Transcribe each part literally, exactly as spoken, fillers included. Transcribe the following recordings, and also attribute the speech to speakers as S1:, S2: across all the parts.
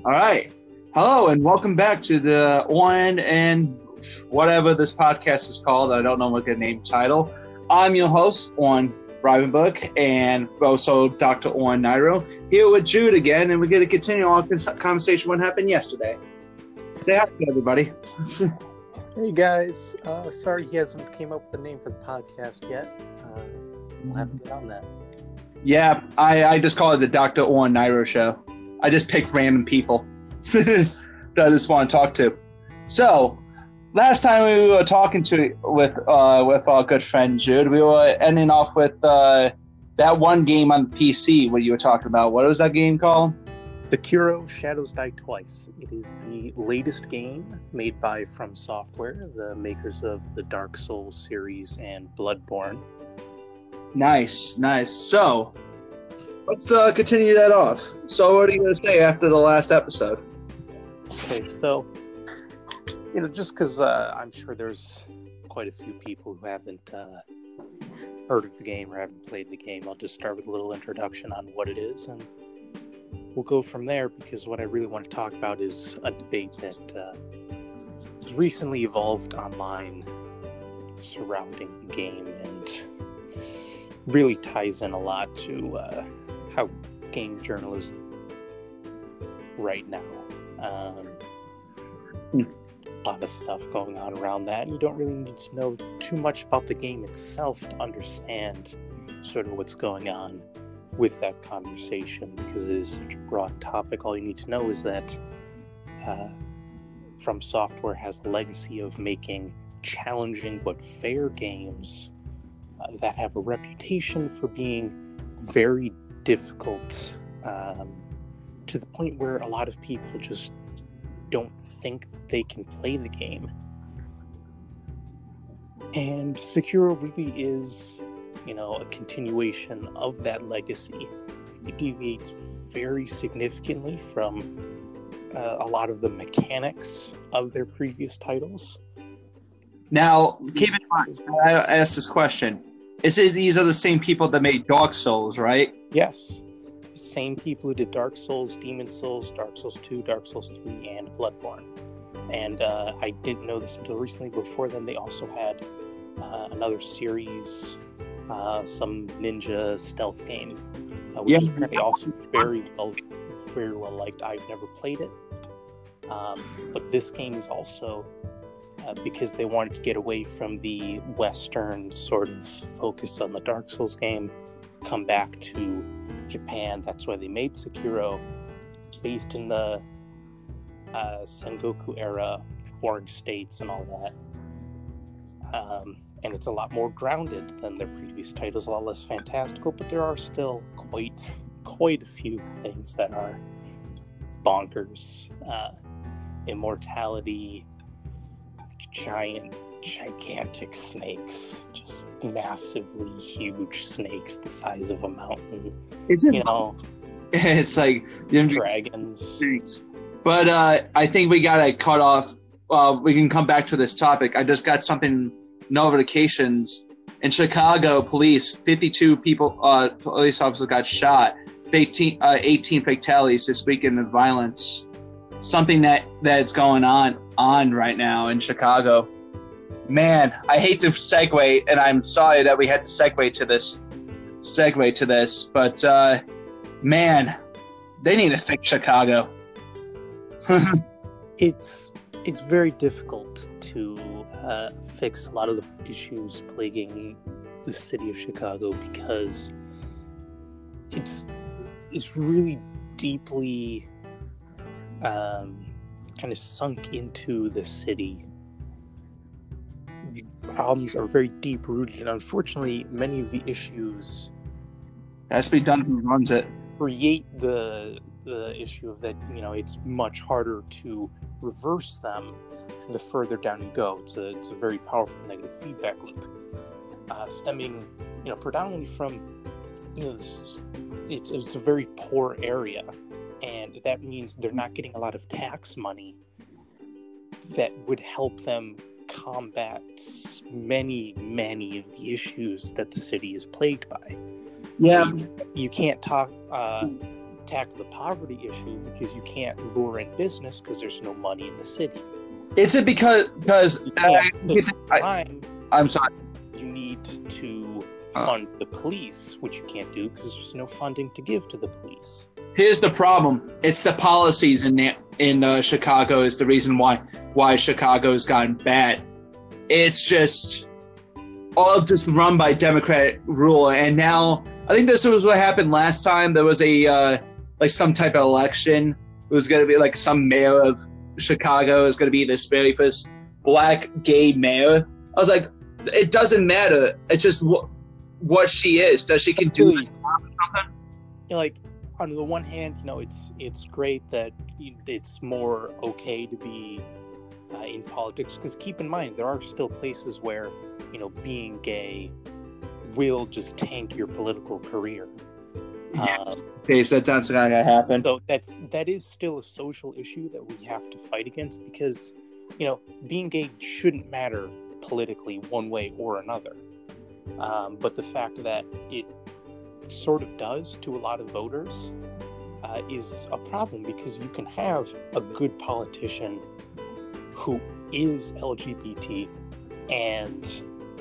S1: All right. Hello and welcome back to the On and whatever this podcast is called. I don't know what the name title. I'm your host, On Rivenbook, and also Doctor On Nairo, here with Jude again, and we're going to continue our conversation what happened yesterday. Say hi to everybody.
S2: Hey guys, uh, sorry he hasn't came up with a name for the podcast yet. Uh, we'll have to get on that.
S1: Yeah, I, I just call it the Doctor On Nairo show. I just pick random people that I just want to talk to. So, last time we were talking to with uh, with our good friend Jude, we were ending off with uh, that one game on the P C. What you were talking about? What was that game called?
S2: Sekiro: Shadows Die Twice. It is the latest game made by From Software, the makers of the Dark Souls series and Bloodborne.
S1: Nice, nice. So, let's uh, continue that off. So, what are you going to say after the last episode?
S2: Okay, so, you know, just because uh, I'm sure there's quite a few people who haven't uh, heard of the game or haven't played the game, I'll just start with a little introduction on what it is, and we'll go from there, because what I really want to talk about is a debate that uh, has recently evolved online surrounding the game and really ties in a lot to uh, how game journalism right now. Um,
S1: mm.
S2: A lot of stuff going on around that, and you don't really need to know too much about the game itself to understand sort of what's going on with that conversation, because it is such a broad topic. All you need to know is that uh, From Software has a legacy of making challenging but fair games uh, that have a reputation for being very difficult, um, to the point where a lot of people just don't think they can play the game. And Sekiro really is, you know, a continuation of that legacy. It deviates very significantly from uh, a lot of the mechanics of their previous titles.
S1: Now, keep in mind, I asked this question. Is it these are the same people that made Dark Souls, right?
S2: Yes. The same people who did Dark Souls, Demon Souls, Dark Souls two, Dark Souls three, and Bloodborne. And uh, I didn't know this until recently. Before then, they also had uh, another series, uh, some ninja stealth game, uh, which
S1: yeah.
S2: is apparently also very well, very well liked. I've never played it, um, but this game is also uh, because they wanted to get away from the Western sort of focus on the Dark Souls game, come back to Japan. That's why they made Sekiro, based in the uh, Sengoku era, Orange States, and all that. Um, and it's a lot more grounded than their previous titles, a lot less fantastical, but there are still quite quite a few things that are bonkers. Uh, immortality, giant, gigantic snakes, just massively huge snakes the size of a mountain.
S1: Is it?
S2: You know,
S1: it's like
S2: dragons.
S1: But uh, I think we gotta cut off. Uh, we can come back to this topic. I just got something. Notifications in Chicago. Police, fifty-two people, uh, police officers got shot. eighteen, uh, eighteen fatalities this weekend of violence. Something that that's going on on right now in Chicago. Man, I hate to segue, and I'm sorry that we had to segue to this. Segue to this, but uh, man, they need to fix Chicago.
S2: it's it's very difficult to uh, fix a lot of the issues plaguing the city of Chicago, because it's it's really deeply um, kind of sunk into the city. The problems are very deep rooted, and unfortunately, many of the issues
S1: has to be done who runs it.
S2: Create the the issue of that, you know, it's much harder to reverse them the further down you go. It's a it's a very powerful negative feedback loop, uh, stemming, you know, predominantly from, you know, this, it's it's a very poor area, and that means they're not getting a lot of tax money that would help them combat many many of the issues that the city is plagued by.
S1: Yeah,
S2: you, you can't talk. Uh, tackle the poverty issue because you can't lure in business because there's no money in the city.
S1: Is it because because I, I,
S2: time,
S1: I'm sorry.
S2: You need to fund uh, the police, which you can't do because there's no funding to give to the police.
S1: Here's the problem: it's the policies in in uh, Chicago is the reason why why Chicago's gotten bad. It's just all just run by Democratic rule, and now I think this was what happened last time. There was a uh, like some type of election. It was going to be like some mayor of Chicago is going to be this very first black gay mayor. I was like, it doesn't matter. It's just what what she is. Does she can do
S2: really,
S1: the job or something?
S2: You know, like on the one hand, you know, it's it's great that it's more okay to be uh, in politics because keep in mind there are still places where you know being gay will just tank your political career.
S1: Yeah.
S2: Um,
S1: okay, so that's not gonna happen.
S2: So that's that is still a social issue that we have to fight against because, you know, being gay shouldn't matter politically one way or another. Um, but the fact that it sort of does to a lot of voters uh, is a problem because you can have a good politician who is L G B T and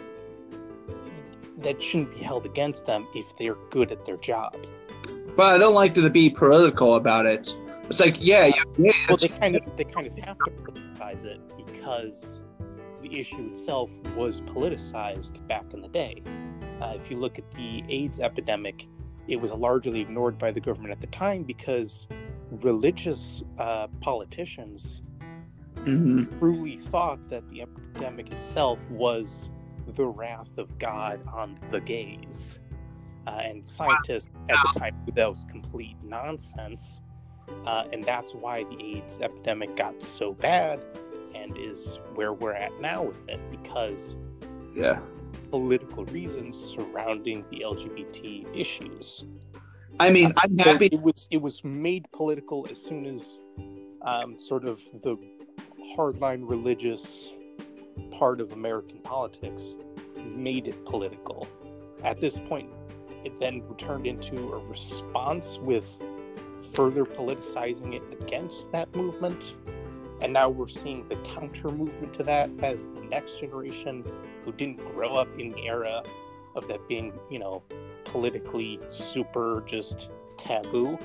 S2: that shouldn't be held against them if they're good at their job.
S1: But I don't like to be political about it. It's like, yeah, yeah. yeah
S2: well, they kind of they kind of have to politicize it because the issue itself was politicized back in the day. Uh, if you look at the AIDS epidemic, it was largely ignored by the government at the time because religious uh, politicians mm-hmm. truly thought that the epidemic itself was the wrath of God on the gays. Uh, and scientists at the time knew that was complete nonsense. Uh, and that's why the AIDS epidemic got so bad and is where we're at now with it, because
S1: yeah,
S2: political reasons surrounding the L G B T issues.
S1: I mean, uh, I'm happy.
S2: It was, it was made political as soon as um, sort of the hardline religious part of American politics made it political. At this point, it then turned into a response with further politicizing it against that movement. And now we're seeing the counter movement to that as the next generation who didn't grow up in the era of that being, you know, politically super just taboo.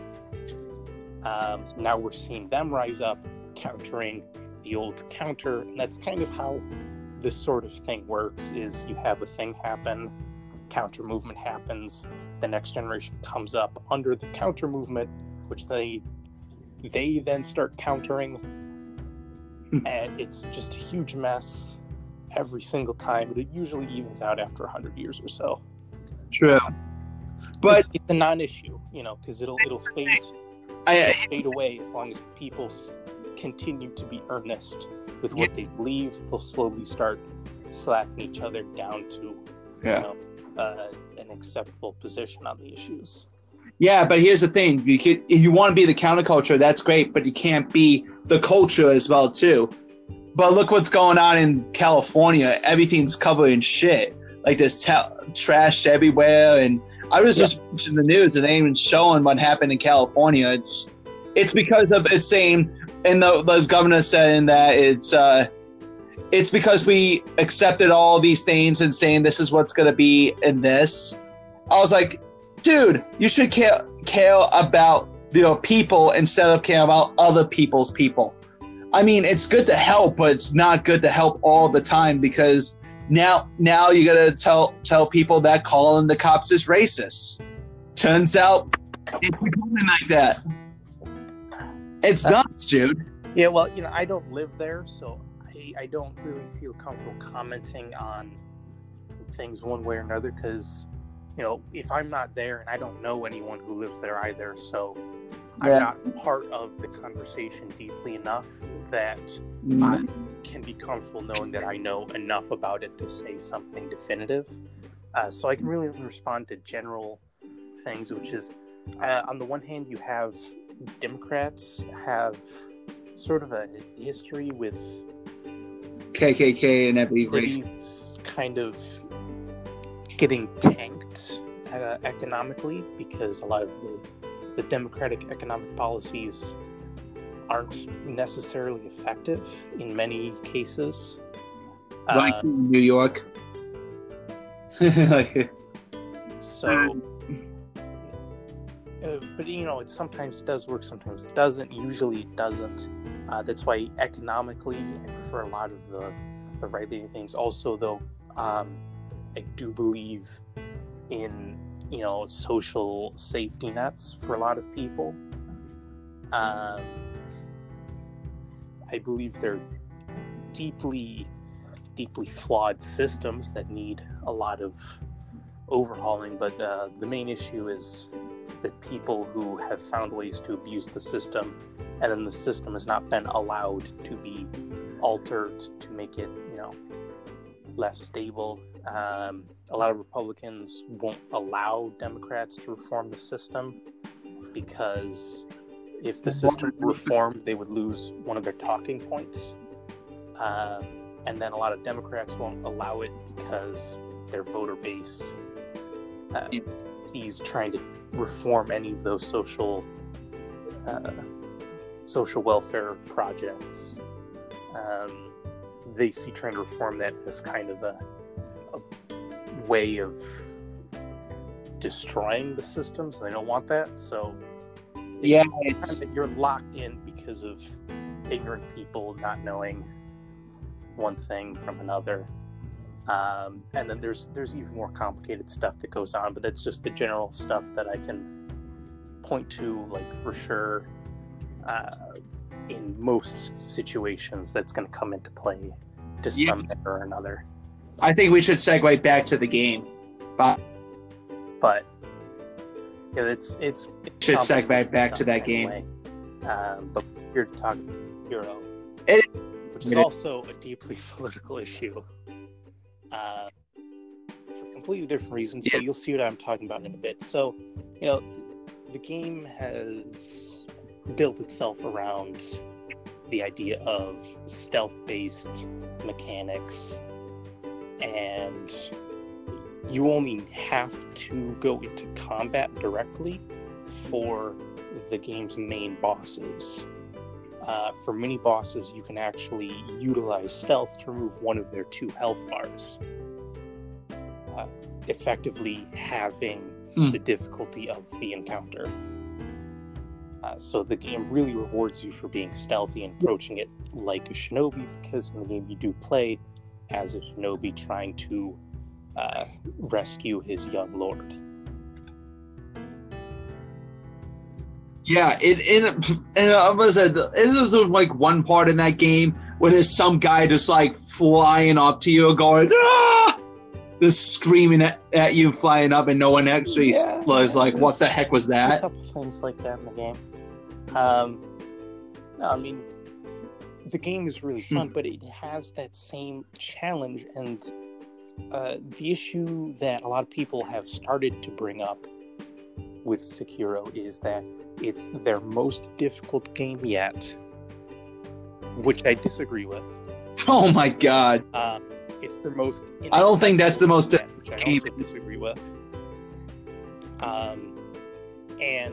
S2: Um, now we're seeing them rise up, countering the old counter. And that's kind of how this sort of thing works, is you have a thing happen, counter movement happens, the next generation comes up under the counter movement, which they they then start countering, and it's just a huge mess every single time. But it usually evens out after a hundred years or so.
S1: True, but
S2: it's, it's a non-issue, you know, because it'll it'll fade,
S1: I,
S2: it'll fade away as long as people continue to be earnest with what they believe. They'll slowly start slapping each other down to,
S1: yeah.
S2: you know, uh, an acceptable position on the issues.
S1: Yeah, but here's the thing: you can, if you want to be the counterculture, that's great, but you can't be the culture as well too. But look what's going on in California. Everything's covered in shit. Like there's ta- trash everywhere, and I was yeah. just watching the news and they ain't even showing what happened in California. It's it's because of it's saying, and the, the governor saying that it's uh, it's because we accepted all these things and saying this is what's going to be in this. I was like, dude, you should care care about your people instead of care about other people's people. I mean, it's good to help, but it's not good to help all the time, because now now you gotta tell tell people that calling the cops is racist. Turns out it's becoming like that. It's nuts, dude.
S2: Yeah, well, you know, I don't live there, so I, I don't really feel comfortable commenting on things one way or another, because, you know, if I'm not there, and I don't know anyone who lives there either, so yeah. I'm not part of the conversation deeply enough that mm. I can be comfortable knowing that I know enough about it to say something definitive. Uh, so I can really respond to general things, which is, uh, on the one hand, you have Democrats have sort of a history with
S1: K K K and every race
S2: kind of getting tanked uh, economically, because a lot of the, the Democratic economic policies aren't necessarily effective in many cases.
S1: Like
S2: Uh,
S1: in New York. Like,
S2: so, uh, but you know, it sometimes does work, sometimes it doesn't. Usually, it doesn't. Uh, that's why economically, I prefer a lot of the the right-leaning things. Also, though, um, I do believe in, you know, social safety nets for a lot of people. Um, I believe they're deeply, deeply flawed systems that need a lot of overhauling. But uh, the main issue is that people who have found ways to abuse the system, and then the system has not been allowed to be altered to make it, you know, less stable. Um, a lot of Republicans won't allow Democrats to reform the system because if the system were reformed, they would lose one of their talking points. Um, and then a lot of Democrats won't allow it because their voter base uh,
S1: Yeah.
S2: is trying to reform any of those social uh, social welfare projects. Um, they see trying to reform that as kind of a, a way of destroying the system, so they don't want that. So
S1: yeah, it's
S2: that you're locked in because of ignorant people not knowing one thing from another. Um, and then there's there's even more complicated stuff that goes on, but that's just the general stuff that I can point to, like, for sure. Uh, in most situations, that's going to come into play to
S1: Yeah.
S2: some manner or another.
S1: I think we should segue back to the game. But
S2: But yeah, it's it's, it's
S1: should segue
S2: complicated
S1: back to
S2: stuff
S1: that game.
S2: anyway. Um, but we're here to talk about Hero,
S1: It-
S2: which is
S1: it-
S2: also a deeply political issue. Uh, for completely different reasons,
S1: Yeah.
S2: but you'll see what I'm talking about in a bit. So, you know, the game has built itself around the idea of stealth-based mechanics, and you only have to go into combat directly for the game's main bosses. Uh, for many bosses, you can actually utilize stealth to remove one of their two health bars, uh, effectively halving
S1: Hmm.
S2: the difficulty of the encounter. Uh, so the game really rewards you for being stealthy and approaching it like a shinobi, because in the game you do play as a shinobi trying to uh, rescue his young lord.
S1: Yeah, it it and I was it was like one part in that game where there's some guy just like flying up to you, going ah, just screaming at, at you, flying up, and no one actually
S2: Yeah,
S1: was like,
S2: there's-
S1: "What the heck was
S2: A
S1: that?"
S2: couple things like that in the game. Um, no, I mean, the game is really fun, but it has that same challenge, and uh, the issue that a lot of people have started to bring up with Sekiro is that it's their most difficult game yet, which I disagree with.
S1: Oh my god!
S2: Uh, it's their most.
S1: I don't think that's the most
S2: yet, which I
S1: game.
S2: also disagree with. Um, and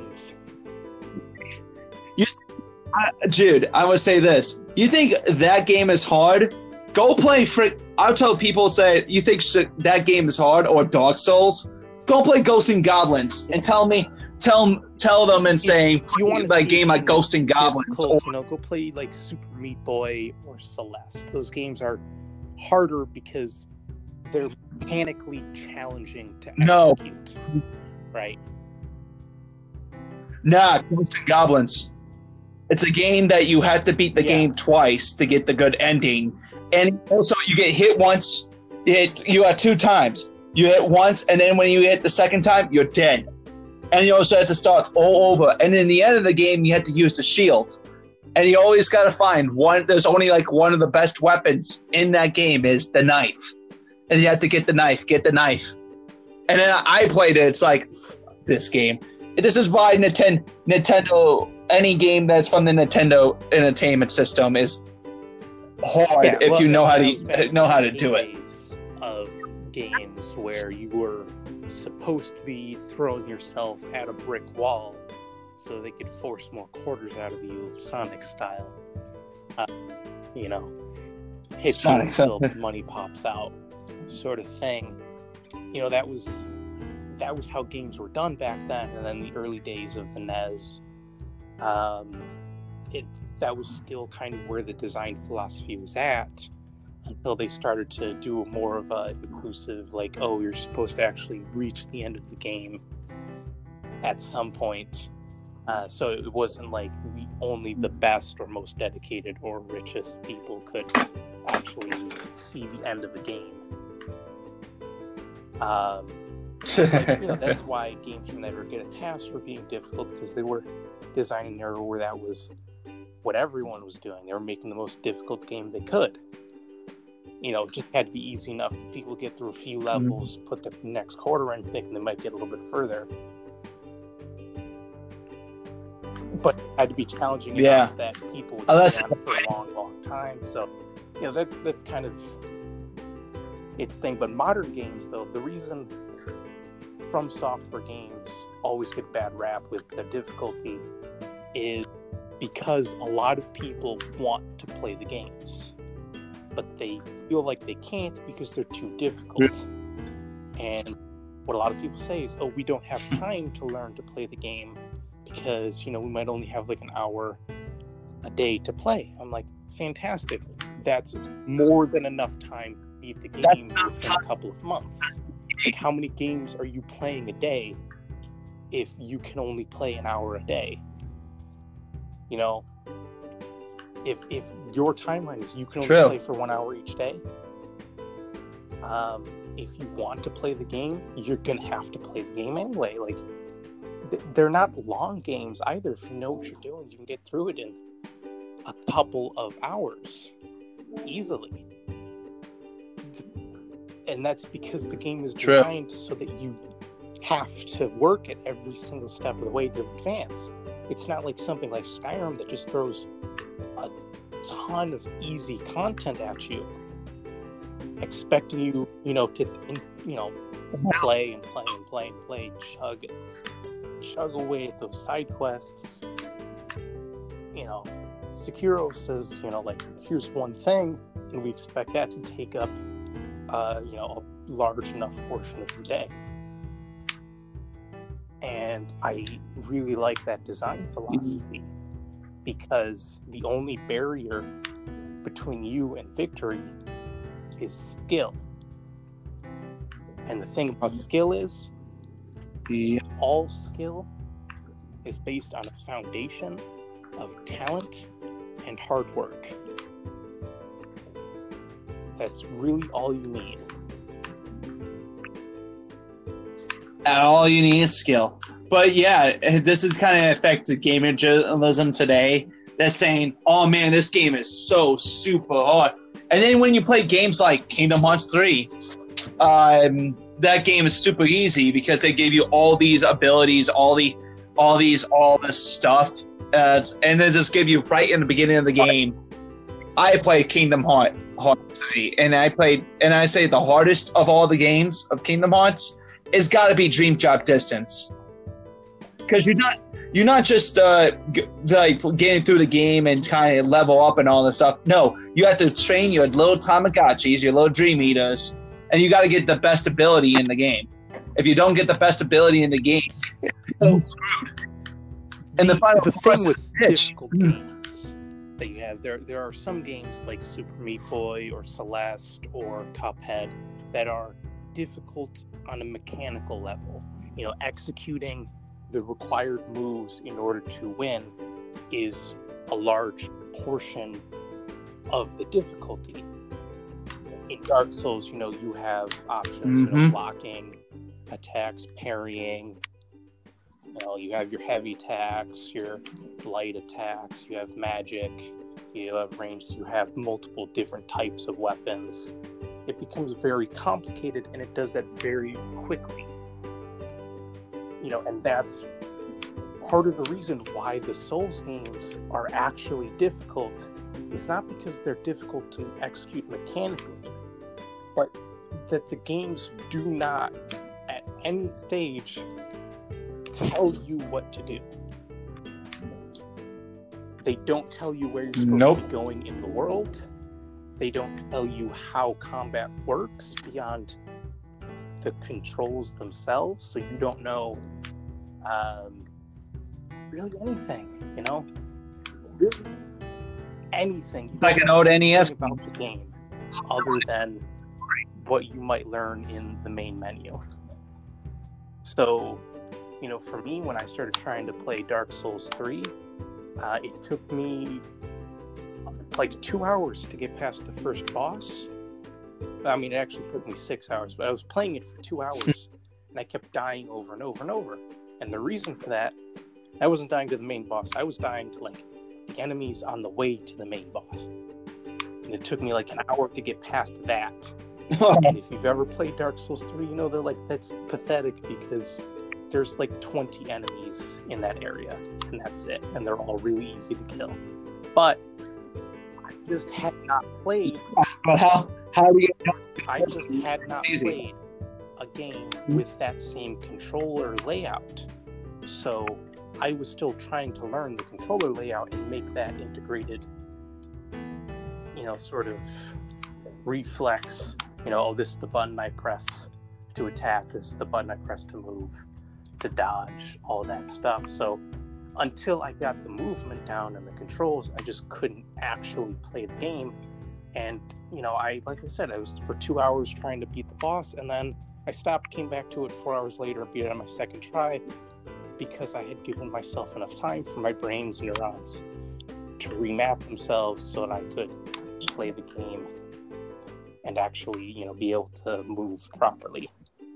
S1: You, I, Jude, I would say this: you think that game is hard? Go play frick. I'll tell people, say you think sh- that game is hard or Dark Souls. Go play Ghosts and Goblins and tell me, tell tell them and saying
S2: you wanna
S1: like
S2: see
S1: game like Ghosts and Goblins. Or,
S2: difficult, you know, go play like Super Meat Boy or Celeste. Those games are harder because they're mechanically challenging to
S1: No.
S2: execute. Right?
S1: nah, Ghosts and Goblins. It's a game that you have to beat the
S2: Yeah.
S1: game twice to get the good ending, and also you get hit once. You hit you got two times. You hit once, and then when you hit the second time, you're dead. And you also have to start all over. And in the end of the game, you have to use the shield. And you always got to find one. There's only like one of the best weapons in that game is the knife. And you have to get the knife, get the knife. And then I played it. It's like, this game. This is why Nintendo, Nintendo, any game that's from the Nintendo Entertainment System is hard
S2: Yeah,
S1: if
S2: well,
S1: you know how
S2: that goes back
S1: to know how to
S2: the
S1: do it.
S2: days of games where you were supposed to be throwing yourself at a brick wall so they could force more quarters out of you, Sonic style. Uh, you know, hit
S1: Sonic
S2: until money pops out, sort of thing. You know, that was that was how games were done back then. And then the early days of the N E S, um, it that was still kind of where the design philosophy was at, until they started to do more of a inclusive, like, oh, you're supposed to actually reach the end of the game at some point. Uh, so it wasn't like the, only the best or most dedicated or richest people could actually see the end of the game. Um, like, you know, that's why games were never get a pass for being difficult, because they were designing an era where that was what everyone was doing. They were making the most difficult game they could. You know, it just had to be easy enough that people get through a few levels, mm-hmm. put the next quarter in, thinking they might get a little bit further. But it had to be challenging
S1: yeah.
S2: enough that people would
S1: Unless
S2: stay on for a long, long time. So, you know, that's that's kind of its thing. But modern games, though, the reason From Software games always get bad rap with their difficulty is because a lot of people want to play the games, but they feel like they can't because they're too difficult. And what a lot of people say is, oh, we don't have time to learn to play the game because, you know, we might only have like an hour a day to play. I'm like, fantastic. That's more than enough time to beat the game within a couple of months. Like, how many games are you playing a day if you can only play an hour a day? You know, if if your timeline is you can only
S1: True.
S2: play for one hour each day, um, if you want to play the game, you're gonna have to play the game anyway. Like, th- they're not long games either. If you know what you're doing, you can get through it in a couple of hours easily. And that's because the game is designed True. So that you have to work at every single step of the way to advance. It's not like something like Skyrim that just throws a ton of easy content at you, expecting you, you know, to, you know, play and play and play and play, chug, chug away at those side quests. You know, Sekiro says, you know, like, here's one thing, and we expect that to take up, uh, you know, a large enough portion of your day. And I really like that design philosophy, because the only barrier between you and victory is skill. And the thing about skill is,
S1: yeah.
S2: all skill is based on a foundation of talent and hard work. That's really all you need.
S1: And all you need is skill. But yeah, this is kind of affected gamer journalism today. They're saying, oh man, this game is so super hard. And then when you play games like Kingdom Hearts three, um, that game is super easy because they give you all these abilities, all the, all these, all this stuff, uh, and they just give you right in the beginning of the game. I played Kingdom Hearts Hearts three, and I played, and I say the hardest of all the games of Kingdom Hearts is got to be Dream Drop Distance, because you're not you're not just uh, g- like getting through the game and kind of level up and all this stuff. No, you have to train your little Tamagotchis, your little Dream Eaters, and you got to get the best ability in the game. If you don't get the best ability in the game, you're screwed. And the, the final
S2: the thing with difficult games that you have, there there are some games like Super Meat Boy or Celeste or Cuphead that are difficult on a mechanical level. You know, executing the required moves in order to win is a large portion of the difficulty. In Dark Souls, you know, you have options, mm-hmm. you know, blocking, attacks, parrying. You know, you have your heavy attacks, your light attacks, you have magic, you have ranged, you have multiple different types of weapons. It becomes very complicated, and it does that very quickly. You know, and that's part of the reason why the Souls games are actually difficult. It's not because they're difficult to execute mechanically, but that the games do not, at any stage, tell you what to do. They don't tell you where you're supposed nope. to be going in the world. They don't tell you how combat works beyond the controls themselves, so you don't know um, really anything, you know? Really anything.
S1: It's like an old N E S
S2: about the game, other than what you might learn in the main menu. So, you know, for me, when I started trying to play Dark Souls three, uh, it took me like two hours to get past the first boss. I mean, it actually took me six hours, but I was playing it for two hours, and I kept dying over and over and over. And the reason for that, I wasn't dying to the main boss. I was dying to, like, the enemies on the way to the main boss. And it took me, like, an hour to get past that. And if you've ever played Dark Souls three, you know that, like, that's pathetic because there's, like, twenty enemies in that area, and that's it. And they're all really easy to kill. But I just had not played...
S1: But how... How do you know?
S2: I just had not played a game with that same controller layout. So I was still trying to learn the controller layout and make that integrated, you know, sort of reflex. You know, oh, this is the button I press to attack. This is the button I press to move, to dodge, all that stuff. So until I got the movement down and the controls, I just couldn't actually play the game. And, you know, I, like I said, I was for two hours trying to beat the boss, and then I stopped, came back to it four hours later, and beat it on my second try, because I had given myself enough time for my brain's neurons to remap themselves so that I could play the game and actually, you know, be able to move properly.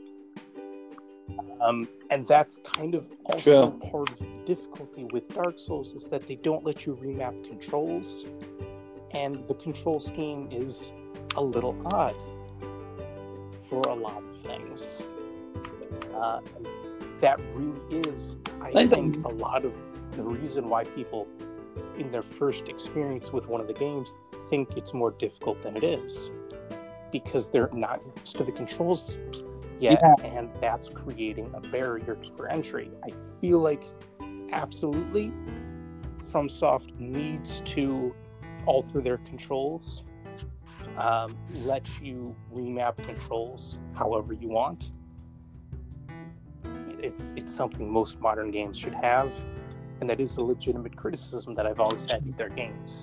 S2: Um, and that's kind of also True. part of the difficulty with Dark Souls, is that they don't let you remap controls. And the control scheme is a little odd for a lot of things. Uh, that really is, I think, a lot of the reason why people, in their first experience with one of the games, think it's more difficult than it is. Because they're not used to the controls yet, yeah. and that's creating a barrier for entry. I feel like, absolutely, FromSoft needs to alter their controls, um, let you remap controls however you want. It's it's something most modern games should have, and that is a legitimate criticism that I've always had with their games.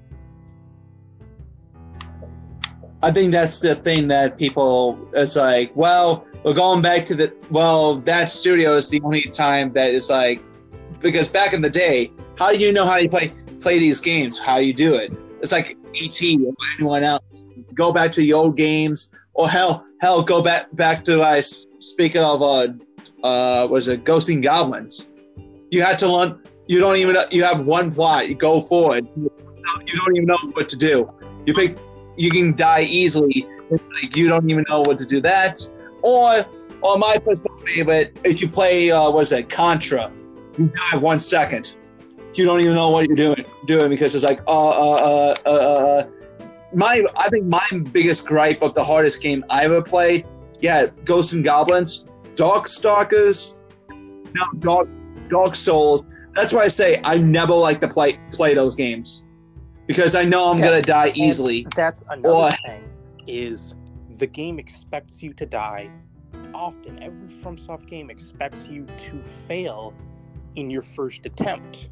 S1: I think that's the thing that people, it's like, well, we're going back to the, well, that studio is the only time that is like, because back in the day, how do you know how you play play these games? How do you do it? It's like E T or anyone else. Go back to the old games, or hell, hell, go back back to I uh, speak of uh, uh, was it Ghosts and Goblins? You had to learn. You don't even. You have one plot. You go forward. You don't even know what to do. You pick. You can die easily. Like, you don't even know what to do that. Or, or my personal favorite, if you play, uh, what is it, Contra, you die one second. You don't even know what you're doing doing because it's like, uh, uh, uh, uh, my, I think my biggest gripe of the hardest game I ever played, yeah, Ghosts and Goblins, Darkstalkers, no, Dark, Dark Souls. That's why I say I never like to play play those games because I know I'm yeah, gonna die easily.
S2: That's another or, thing is the game expects you to die often. Every FromSoft game expects you to fail in your first attempt.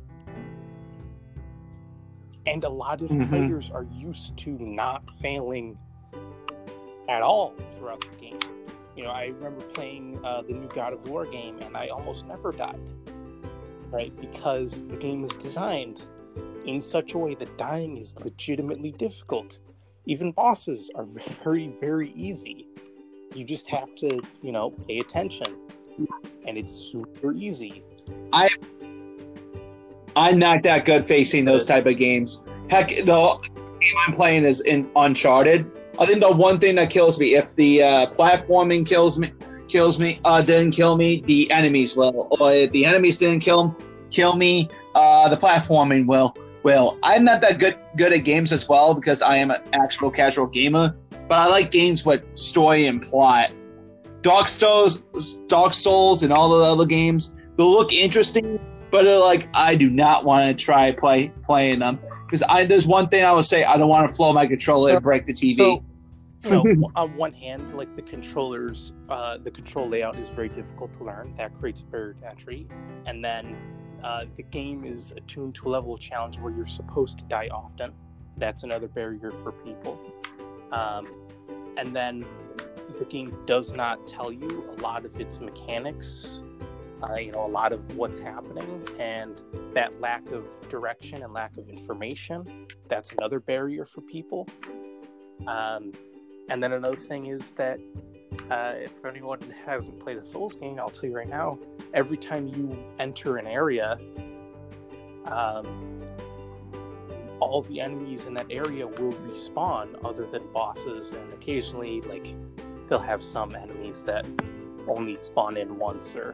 S2: And a lot of mm-hmm. players are used to not failing at all throughout the game. You know, I remember playing uh, the new God of War game, and I almost never died, right? Because the game is designed in such a way that dying is legitimately difficult. Even bosses are very, very easy. You just have to, you know, pay attention, and it's super easy.
S1: I I'm not that good facing those type of games. Heck, the game I'm playing is in Uncharted. I think the one thing that kills me, if the uh, platforming kills me, kills me, uh, didn't kill me, the enemies will. Or if the enemies didn't kill kill me, uh, the platforming will. Will. I'm not that good good at games as well because I am an actual casual gamer. But I like games with story and plot. Dark Souls, Dark Souls, and all the other games will look interesting. but uh, like I do not want to try play playing them because I there's one thing I would say I don't want to flow my controller and break the T V.
S2: So, you know, on one hand, like the controllers, uh, the control layout is very difficult to learn. That creates a barrier to entry, and then uh, the game is attuned to a level of challenge where you're supposed to die often. That's another barrier for people. Um, and then the game does not tell you a lot of its mechanics, uh, you know, a lot of what's happening, and that lack of direction and lack of information, that's another barrier for people. Um, and then another thing is that uh, if anyone hasn't played a Souls game, I'll tell you right now, every time you enter an area, um, all the enemies in that area will respawn other than bosses, and occasionally, like, they'll have some enemies that only spawn in once or...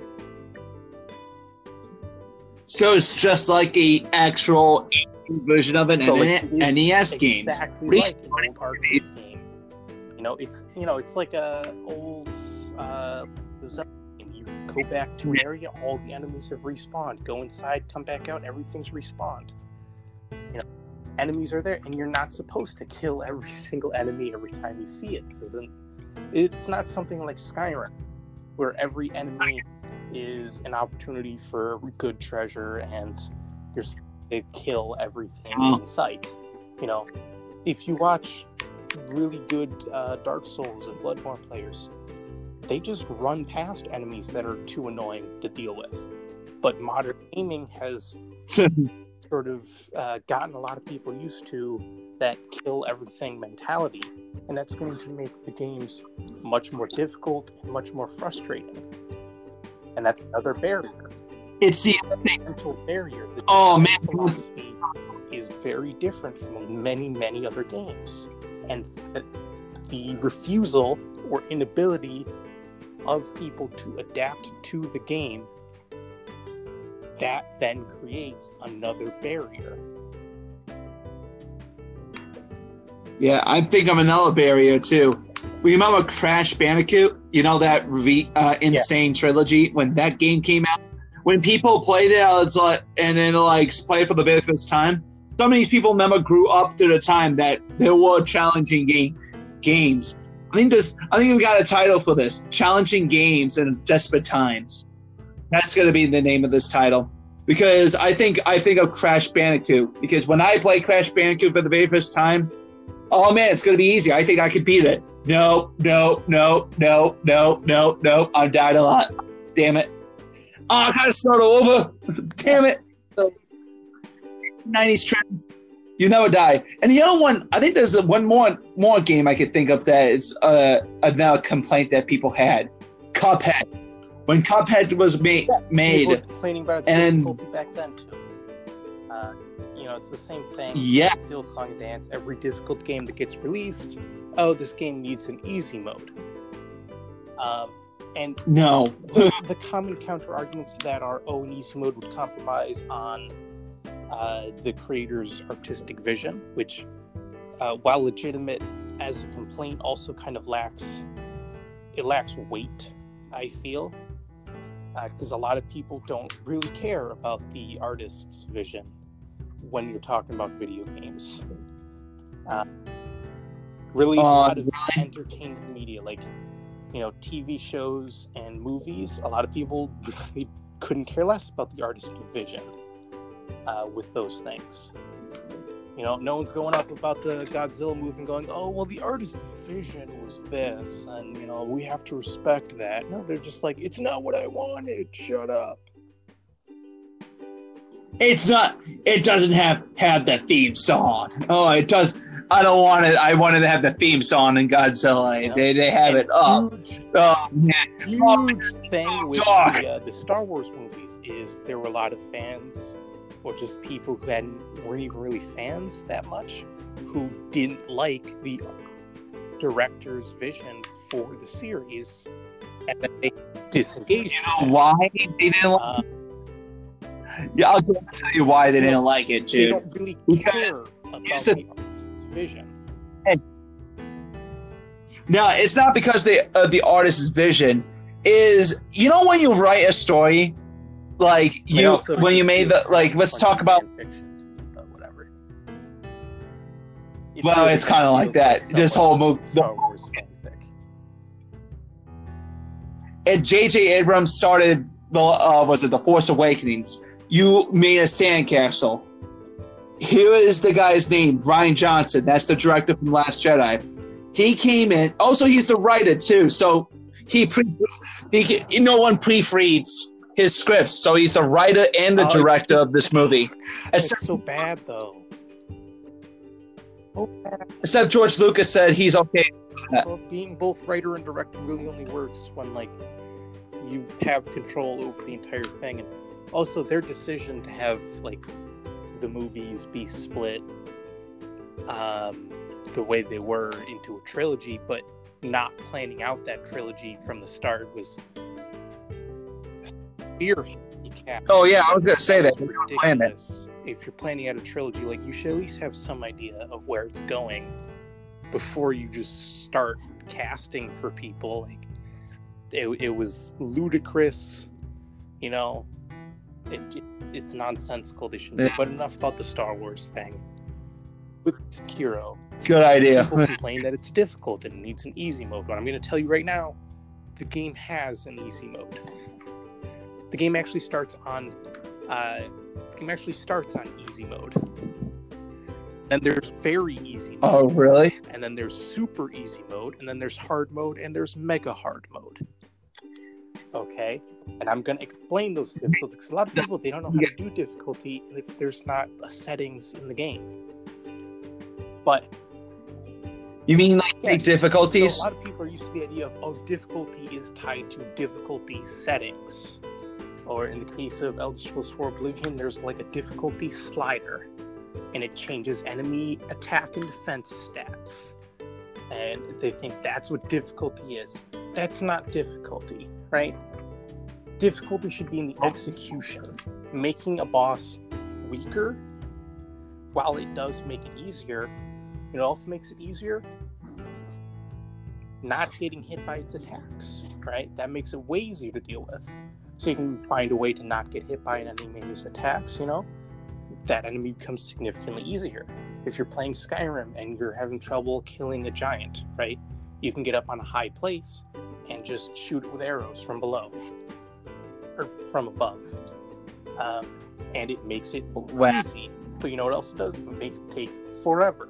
S1: So it's just like a actual version of an
S2: so
S1: N E S game.
S2: Exactly like an old arcade game. You know, it's you know, it's like a old uh, Zelda game. You go back to an area, all the enemies have respawned. Go inside, come back out, everything's respawned. You know, enemies are there, and you're not supposed to kill every single enemy every time you see it. This isn't. It's not something like Skyrim, where every enemy is an opportunity for good treasure, and you're supposed to kill everything mm. in sight. You know, if you watch really good uh, Dark Souls and Bloodborne players, they just run past enemies that are too annoying to deal with. But modern gaming has sort of uh, gotten a lot of people used to that kill everything mentality, and that's going to make the games much more difficult and much more frustrating. And that's another barrier.
S1: It's the
S2: mental barrier. The
S1: oh man,
S2: philosophy is very different from many, many other games, and the, the refusal or inability of people to adapt to the game, that then creates another barrier.
S1: Yeah, I think of another barrier too. We remember Crash Bandicoot, you know, that re- uh, insane yeah. trilogy, when that game came out? When people played it, it's like, and then like play it for the very first time, some of these people remember grew up through the time that there were challenging game games. I think this, I think we got a title for this: Challenging Games in Desperate Times. That's going to be the name of this title, because I think I think of Crash Bandicoot, because when I played Crash Bandicoot for the very first time, oh man, it's going to be easy. I think I could beat it. No, no, no, no, no, no, no. I died a lot. Damn it. Oh, I got to start over. Damn it. nineties trends. You never die. And the other one, I think there's a, one more more game I could think of that it's uh, another complaint that people had. Cuphead. When Cuphead was ma-
S2: yeah,
S1: made.
S2: People were complaining about its
S1: and,
S2: difficulty back then, too. Uh, you know, it's the same thing.
S1: Yeah.
S2: It's the old song and dance. Every difficult game that gets released, oh, this game needs an easy mode. Um, and
S1: no.
S2: the, the common counter arguments to that are, oh, an easy mode would compromise on uh, the creator's artistic vision, which, uh, while legitimate as a complaint, also kind of lacks, it lacks weight, I feel. Because uh, a lot of people don't really care about the artist's vision when you're talking about video games. Uh, really, uh, a lot of entertainment media, like, you know, T V shows and movies, a lot of people really couldn't care less about the artist's vision uh, with those things. You know, no one's going up about the Godzilla movie and going, oh, well, the artist's vision was this, and, you know, we have to respect that. No, they're just like, it's not what I wanted. Shut up.
S1: It's not, it doesn't have, have the theme song. Oh, it does. I don't want it. I wanted to have the theme song in Godzilla. Yeah. They, they have and it up. Huge,
S2: oh, man. Huge oh, thing so with the, uh, the Star Wars movies is there were a lot of fans, or just people who hadn't, weren't even really fans that much, who didn't like the director's vision for the series, and then they disengaged.
S1: You know why they didn't like uh, it? Yeah, I'll tell you why they didn't like it, dude.
S2: They don't really because care about the, the artist's vision.
S1: Hey. No, it's not because the uh, the artist's vision is, you know, when you write a story like you
S2: also
S1: when you
S2: just
S1: made
S2: feels
S1: the like.
S2: kind of
S1: Let's
S2: funny
S1: talk about.
S2: fan fiction to me, but whatever. It
S1: Well,
S2: really
S1: it's kind of like
S2: feels
S1: that. This whole
S2: someone's
S1: movie.
S2: Star Wars fanfic.
S1: And J J Abrams started the uh, was it the Force Awakenings? You made a sandcastle. Here is the guy's name, Rian Johnson. That's the director from Last Jedi. He came in. Also, he's the writer too. So he pre he no one proofreads his scripts. So he's the writer and the
S2: Oh,
S1: director of this movie.
S2: That's
S1: Except,
S2: so bad, though. Oh, bad.
S1: except George Lucas said he's okay.
S2: Well, being both writer and director really only works when like you have control over the entire thing, and also their decision to have like the movies be split um, the way they were into a trilogy, but not planning out that trilogy from the start was fearing.
S1: Oh yeah, I was gonna say that.
S2: Ridiculous. If you're planning out a trilogy, like you should at least have some idea of where it's going before you just start casting for people. Like it, it was ludicrous, you know. It, it it's nonsensical. They shouldn't.
S1: Yeah.
S2: But enough about the Star Wars thing. With Sekiro,
S1: Good idea.
S2: people complain that it's difficult and it needs an easy mode. But I'm going to tell you right now, the game has an easy mode. The game actually starts on. Uh, the game actually starts on easy mode. Then there's very easy mode.
S1: Oh really?
S2: And then there's super easy mode, and then there's hard mode, and there's mega hard mode. Okay? And I'm going to explain those difficulties, because a lot of people, they don't know how to do difficulty if there's not a settings in the game. But...
S1: You mean like
S2: yeah,
S1: difficulties?
S2: So a lot of people are used to the idea of, oh, difficulty is tied to difficulty settings. Or in the case of Elder Scrolls four Oblivion, there's like a difficulty slider. And it changes enemy attack and defense stats. And they think that's what difficulty is. That's not difficulty, right? Difficulty should be in the execution. Making a boss weaker, while it does make it easier, it also makes it easier not getting hit by its attacks, right? That makes it way easier to deal with. So you can find a way to not get hit by an enemy's attacks, you know? That enemy becomes significantly easier. If you're playing Skyrim and you're having trouble killing a giant, right? You can get up on a high place and just shoot it with arrows from below. Or from above. Um, and it makes it
S1: Wow.
S2: easy. But you know what else it does? It makes it take forever.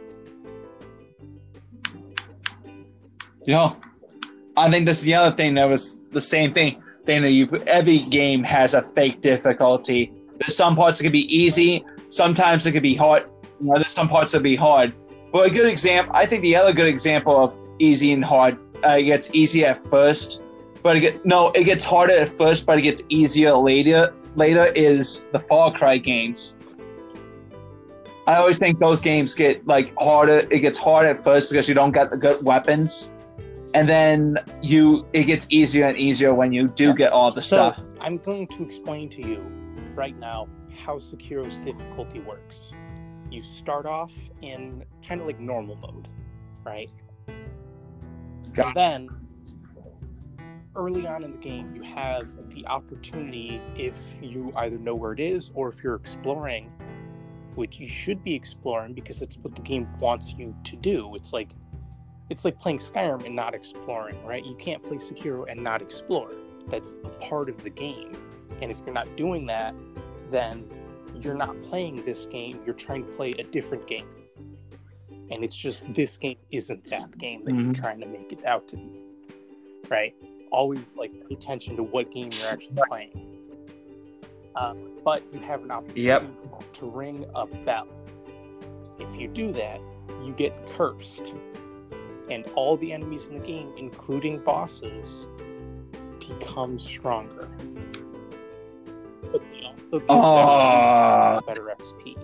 S1: You know, I think this is the other thing that was the same thing. Thing that you every game has a fake difficulty. There's some parts that can be easy, sometimes it can be hard. You know, there's some parts that be hard. But a good example, I think the other good example of easy and hard, uh, it gets easy at first, but it get, no, it gets harder at first, but it gets easier later. Later is the Far Cry games. I always think those games get like harder. It gets hard at first because you don't get the good weapons. And then you, it gets easier and easier when you do get all the
S2: So,
S1: stuff.
S2: I'm going to explain to you right now how Sekiro's difficulty works. You start off in kind of like normal mode, right?
S1: Got
S2: And then, early on in the game, you have the opportunity, if you either know where it is or if you're exploring, which you should be exploring because it's what the game wants you to do. It's like It's like playing Skyrim and not exploring, right? You can't play Sekiro and not explore. That's a part of the game. And if you're not doing that, then you're not playing this game. You're trying to play a different game. And it's just, this game isn't that game that
S1: Mm-hmm.
S2: you're trying to make it out to be, right? Always like pay attention to what game you're actually playing. Um, but you have an opportunity
S1: Yep.
S2: to ring a bell. If you do that, you get cursed. And all the enemies in the game, including bosses, become stronger. But they also get
S1: Oh.
S2: better, better X P.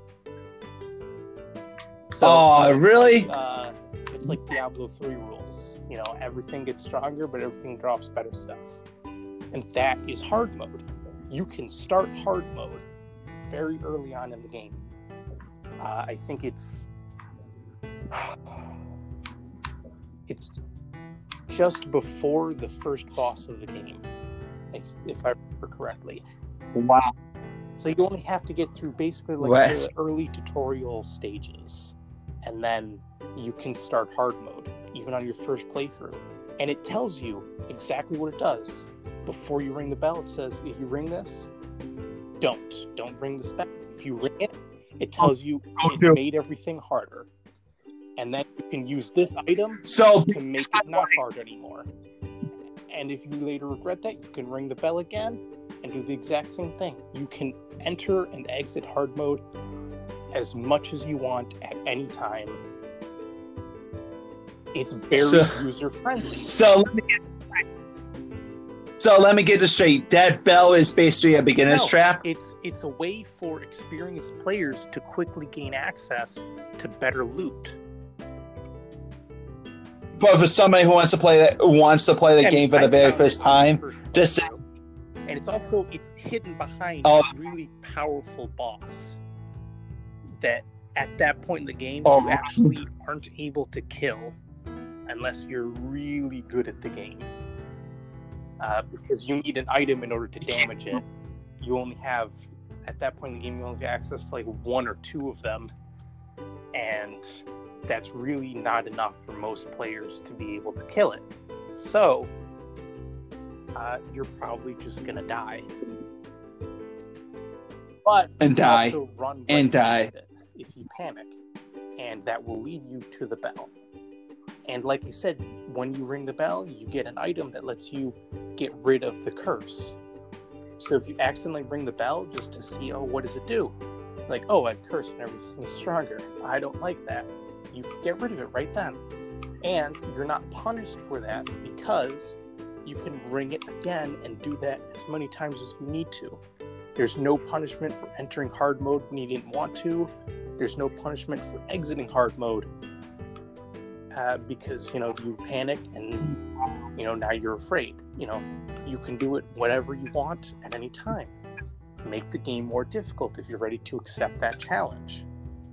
S2: So,
S1: Oh, really?
S2: Uh, it's like Diablo three rules. You know, everything gets stronger, but everything drops better stuff. And that is hard mode. You can start hard mode very early on in the game. Uh, I think it's... It's just before the first boss of the game. if, if I remember correctly.
S1: Wow.
S2: So you only have to get through basically like
S1: West.
S2: the early tutorial stages, and then you can start hard mode, even on your first playthrough. And it tells you exactly what it does. Before you ring the bell, it says, if you ring this, don't. Don't ring this bell. If you ring it, it tells you it made everything harder. And then you can use this item
S1: So
S2: to make it not hard anymore. And if you later regret that, you can ring the bell again and do the exact same thing. You can enter and exit hard mode as much as you want at any time. It's very
S1: So-
S2: user-friendly.
S1: So let me get this straight. So let me get this straight. That bell is basically a beginner's
S2: No,
S1: trap.
S2: It's it's a way for experienced players to quickly gain access to better loot.
S1: But for somebody who wants to play that wants to play the
S2: I
S1: game
S2: mean,
S1: for the
S2: I
S1: very
S2: found
S1: first
S2: it
S1: time,
S2: first
S1: just
S2: playthrough. And it's also it's hidden behind
S1: Oh.
S2: a really powerful boss that at that point in the game
S1: Oh.
S2: you actually aren't able to kill unless you're really good at the game. Uh, because you need an item in order to damage it. You only have, at that point in the game, you only have access to like one or two of them. And that's really not enough for most players to be able to kill it. So, uh, you're probably just going to die. But
S1: And
S2: you can
S1: die.
S2: also run right
S1: And die.
S2: past it if you panic. And that will lead you to the bell. And like I said, when you ring the bell, you get an item that lets you get rid of the curse. So if you accidentally ring the bell just to see, oh, what does it do? Like, oh, I'm cursed and everything is stronger. I don't like that. You can get rid of it right then. And you're not punished for that because you can ring it again and do that as many times as you need to. There's no punishment for entering hard mode when you didn't want to. There's no punishment for exiting hard mode. Uh, because, you know, you panicked and, you know, now you're afraid. You know, you can do it whenever you want at any time. Make the game more difficult if you're ready to accept that challenge.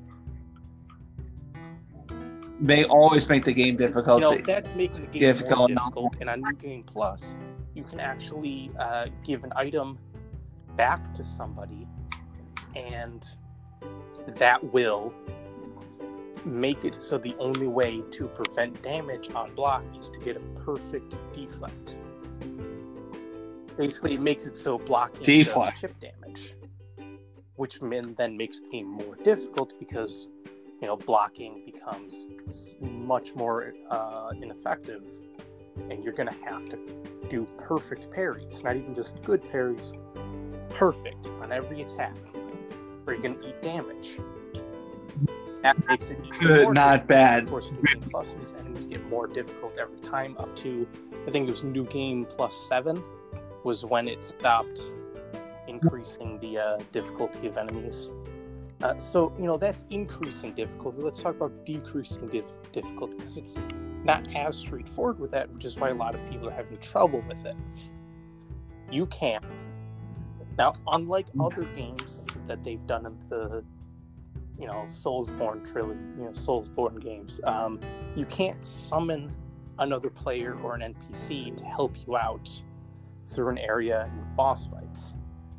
S1: they always make the game difficult.
S2: You know, that's making the game
S1: Difficult,
S2: more
S1: no.
S2: difficult. And on New Game Plus, you can actually uh, give an item back to somebody, and that will make it so the only way to prevent damage on block is to get a perfect deflect. Basically, it makes it so blocking
S1: Deflect.
S2: does chip damage, which then then makes the game more difficult because, you know, blocking becomes much more uh, ineffective, and you're going to have to do perfect parries, not even just good parries, perfect on every attack, or you're going to eat damage. That makes it even
S1: Good,
S2: more
S1: not
S2: difficult.
S1: bad.
S2: Of course, New Game Plus's enemies get more difficult every time, up to, I think it was New Game Plus seven, was when it stopped increasing the uh, difficulty of enemies. Uh, so, you know, that's increasing difficulty. Let's talk about decreasing dif- difficulty, because it's not as straightforward with that, which is why a lot of people are having trouble with it. You can. Now, unlike other games that they've done in the, you know, Soulsborne trilogy, you know, Soulsborne games, um, you can't summon another player or an N P C to help you out through an area with boss fights.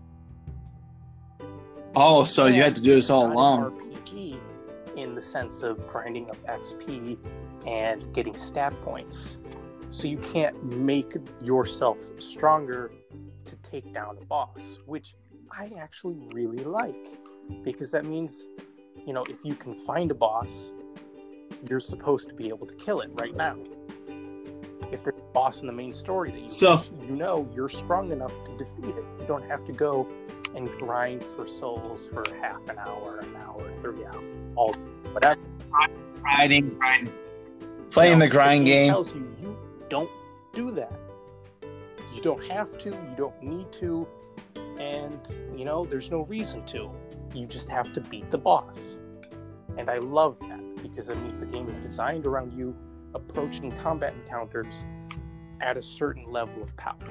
S1: Oh, so you had to do this all
S2: Not
S1: along.
S2: an R P G in the sense of grinding up X P and getting stat points. So you can't make yourself stronger to take down a boss, which I actually really like, because that means, you know, if you can find a boss, you're supposed to be able to kill it right now. If there's a boss in the main story that you,
S1: So-
S2: you know you're strong enough to defeat it. You don't have to go and grind for souls for half an hour, an hour, three hours, all whatever.
S1: Grinding, grind. Playing
S2: You know,
S1: the grind
S2: game
S1: game.
S2: tells you you don't do that. You don't have to. You don't need to. And, you know, there's no reason to. You just have to beat the boss. And I love that, because it means the game is designed around you approaching combat encounters at a certain level of power.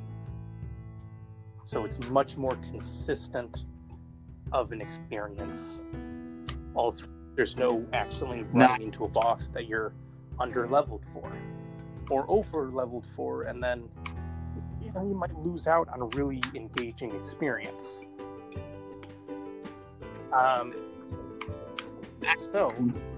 S2: So it's much more consistent of an experience. All th- there's no accidentally running into a boss that you're under leveled for or over leveled for, and then and you might lose out on a really engaging experience. Um, so,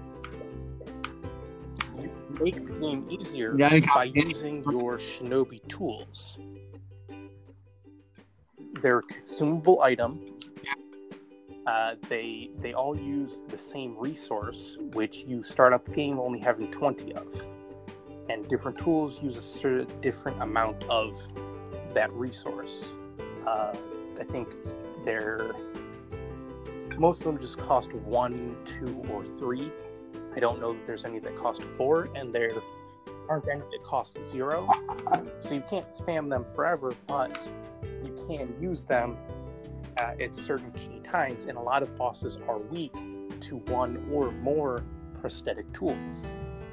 S2: you make the game easier
S1: Yeah,
S2: by using your shinobi tools. They're a consumable item. Uh, they they all use the same resource, which you start out the game only having twenty of. And different tools use a certain different amount of that resource. Uh, I think they're most of them just cost one, two, or three. I don't know that there's any that cost four, and there aren't any that cost zero. So you can't spam them forever, but you can use them uh, at certain key times, and a lot of bosses are weak to one or more prosthetic tools.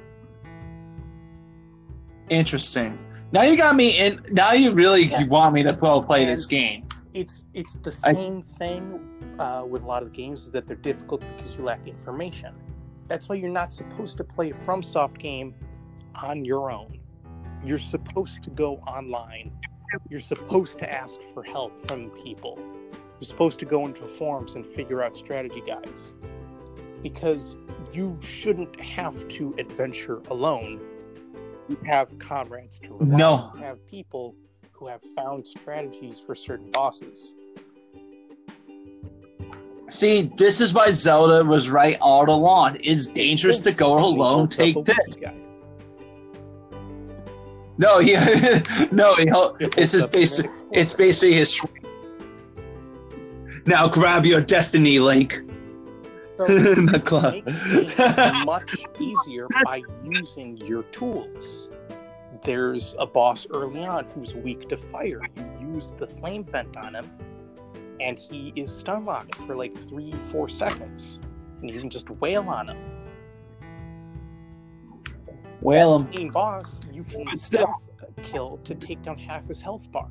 S1: Interesting. Now you got me in. Now you really
S2: Yeah.
S1: you want me to go play
S2: And
S1: this game.
S2: It's it's the
S1: I-
S2: same thing uh, with a lot of the games, is that they're difficult because you lack information. That's why you're not supposed to play a FromSoft game on your own. You're supposed to go online. You're supposed to ask for help from people. You're supposed to go into forums and figure out strategy guides. Because you shouldn't have to adventure alone. You have comrades to rely
S1: No.
S2: on. You have people who have found strategies for certain bosses.
S1: See, this is why Zelda was right all along. It's dangerous to go alone.
S2: He holds
S1: Take
S2: up a wiki
S1: this.
S2: guide.
S1: No, he, no, he, hel-
S2: He
S1: it's
S2: holds
S1: his
S2: up
S1: basic.
S2: Linux
S1: It's basically his. Now grab your destiny, Link.
S2: So
S1: The
S2: you
S1: club.
S2: make things much easier by using your tools. There's a boss early on who's weak to fire. You use the flame vent on him, and he is stun locked for like three, four seconds. And you can just wail on him.
S1: Whale
S2: That
S1: him.
S2: same boss, you can
S1: But still-
S2: stealth kill to take down half his health bar.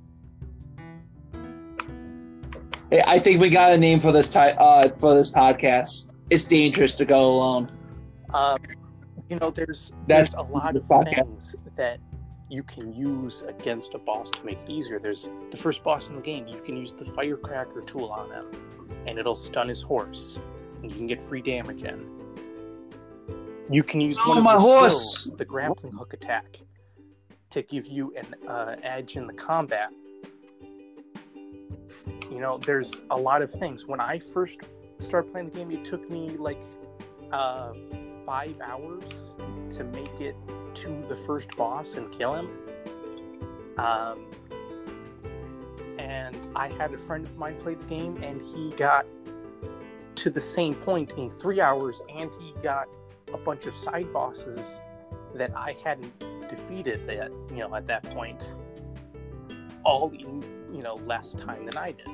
S1: Hey, I think we got a name for this ti- uh, for this podcast. It's dangerous to go alone.
S2: Um, you know, there's,
S1: That's
S2: there's a lot
S1: the
S2: of
S1: podcast.
S2: things that you can use against a boss to make it easier. There's the first boss in the game. You can use the firecracker tool on him, and it'll stun his horse, and you can get free damage in. You can use
S1: Oh,
S2: one of
S1: my
S2: the
S1: horse!
S2: skills, the grappling hook attack, to give you an uh, edge in the combat. You know, there's a lot of things. When I first started playing the game, it took me like uh, five hours to make it to the first boss and kill him. Um, and I had a friend of mine play the game, and he got to the same point in three hours, and he got a bunch of side bosses that I hadn't defeated yet, you know, at that point, all in, you know, less time than I did.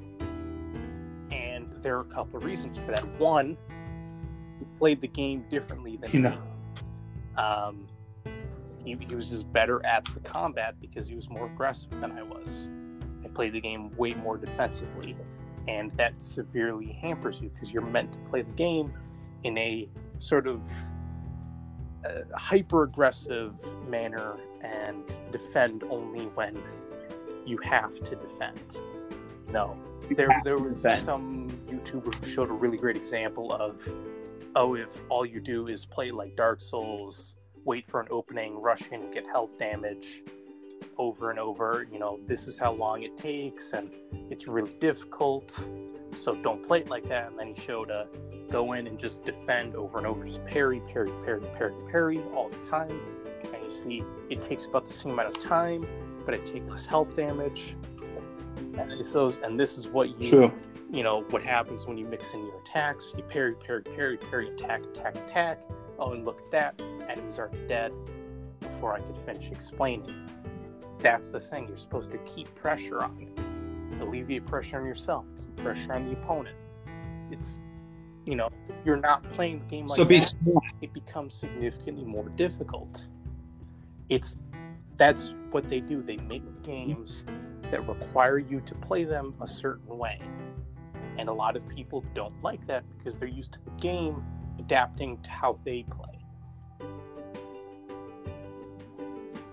S2: And there are a couple of reasons for that. One, he played the game differently than
S1: You
S2: me.
S1: know.
S2: Um, he, he was just better at the combat because he was more aggressive than I was. I played the game way more defensively, and that severely hampers you because you're meant to play the game in a sort of uh, hyper-aggressive manner and defend only when you have to defend. No, there there was
S1: defend.
S2: some YouTuber who showed a really great example of, oh, if all you do is play like Dark Souls, wait for an opening, rush in, get health damage over and over, you know, this is how long it takes, and it's really difficult, so don't play it like that. And then he showed a go in and just defend over and over, just parry, parry, parry, parry, parry all the time, and you see it takes about the same amount of time, but it takes less health damage. And so, and this is what you,
S1: True.
S2: you know, what happens when you mix in your attacks. You parry, parry, parry, parry, attack, attack, attack. Oh, and look at that, enemies are dead before I could finish explaining. That's the thing. You're supposed to keep pressure on. Alleviate pressure on yourself. Keep pressure on the opponent. It's, you know, if you're not playing the game like
S1: So be
S2: that,
S1: smart.
S2: it becomes significantly more difficult. It's that's what they do. They make games that require you to play them a certain way. And a lot of people don't like that because they're used to the game adapting to how they play.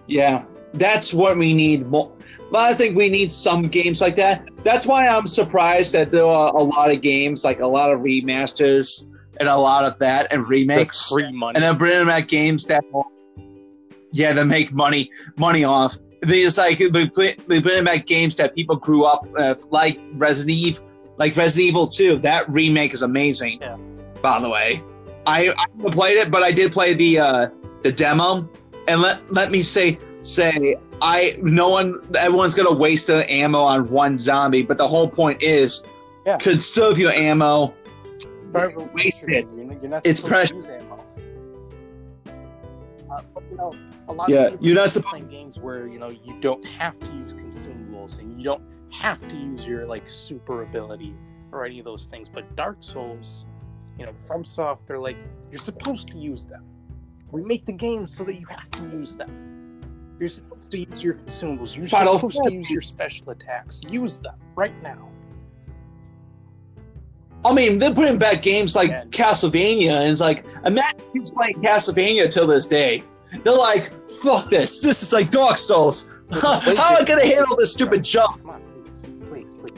S1: Yeah, that's what we need more. But I think we need some games like that. That's why I'm surprised that there are a lot of games, like a lot of remasters and a lot of that and remakes.
S2: The free money.
S1: And then bringing back games that, yeah, that make money money off. It's like we bring back games that people grew up with, like Resident Evil, like Resident Evil two. That remake is amazing.
S2: Yeah.
S1: By the way, I I haven't played it, but I did play the uh, the demo. And let let me say say I no one everyone's gonna waste the ammo on one zombie, but the whole point is
S2: yeah.
S1: conserve your ammo.
S2: Forever
S1: Waste it.
S2: You're, you're not
S1: it's
S2: supposed
S1: precious.
S2: to use ammo. Uh, but, you know, a lot
S1: yeah,
S2: of people
S1: you're not
S2: are
S1: supposed
S2: playing games where you know you don't have to use consumables and you don't have to use your like super ability or any of those things. But Dark Souls, you know, FromSoft, they're like you're supposed to use them. We make the game so that you have to use them. You're supposed to use your consumables. You're
S1: Final
S2: supposed
S1: Fantasy.
S2: to use your special attacks. Use them right now.
S1: I mean, they're putting back games like
S2: Yeah.
S1: Castlevania, and it's like, imagine kids playing Castlevania till this day. They're like, fuck this. This is like Dark Souls. How am I going to handle this stupid jump?
S2: Come on, please, please, please.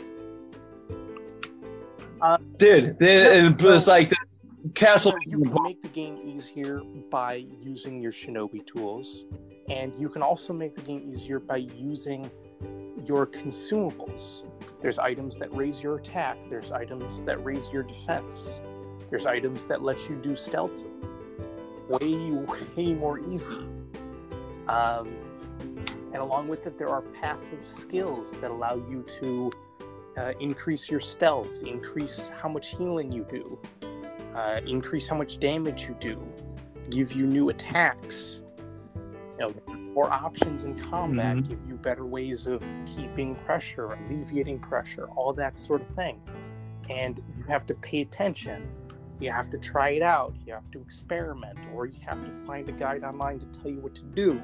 S1: Dude, they, and it's like the
S2: So you
S1: Castlevania.
S2: can make the game easier by using your shinobi tools, and you can also make the game easier by using your consumables. There's items that raise your attack, there's items that raise your defense, there's items that let you do stealth way, way more easy. Um, and along with it, there are passive skills that allow you to uh, increase your stealth, increase how much healing you do, Uh, increase how much damage you do, give you new attacks, you know, more options in combat,
S1: Mhm.
S2: give you better ways of keeping pressure, alleviating pressure, all that sort of thing. And you have to pay attention. You have to try it out. You have to experiment, or you have to find a guide online to tell you what to do.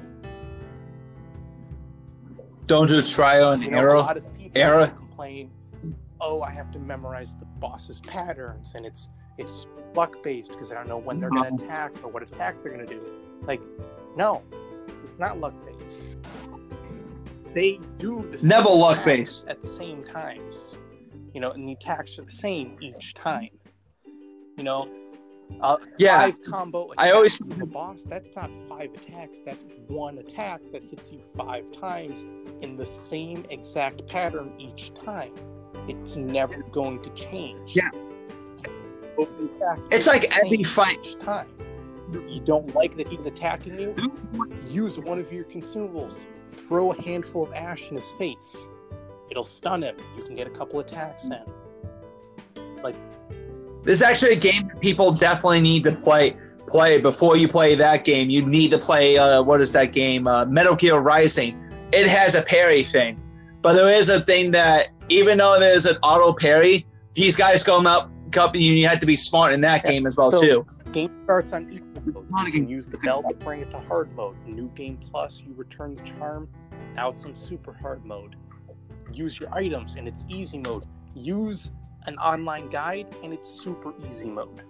S1: Don't do trial and
S2: You know, a
S1: error.
S2: lot of people
S1: Era.
S2: complain, "Oh, I have to memorize the boss's patterns, and it's it's luck based because I don't know when they're
S1: No.
S2: going to attack or what attack they're going to do." Like, no, it's not luck based. They do the
S1: Never
S2: same
S1: luck
S2: attacks
S1: based.
S2: at the same times, you know, and the attacks are the same each time. You know, uh,
S1: Yeah.
S2: five combo attacks
S1: I always-
S2: from the boss. That's not five attacks. That's one attack that hits you five times in the same exact pattern each time. It's never going to change.
S1: Yeah.
S2: Every attack
S1: It's
S2: is
S1: like
S2: the
S1: every
S2: same
S1: fight.
S2: each time. You don't like that he's attacking you? Use one of your consumables. Throw a handful of ash in his face. It'll stun him. You can get a couple attacks in. Like,
S1: There's actually a game that people definitely need to play. Play before you play that game. You need to play. Uh, what is that game? Uh, Metal Gear Rising. It has a parry thing, but there is a thing that even though there's an auto parry, these guys come up. Up, and you have to be smart in that
S2: Yeah,
S1: game as well
S2: so-
S1: too.
S2: game starts on equal mode.
S1: Not
S2: You can
S1: again.
S2: use the bell to bring it to hard mode. New game plus, you return the charm. Now it's on super hard mode. Use your items and it's easy mode. Use an online guide and it's super easy mode.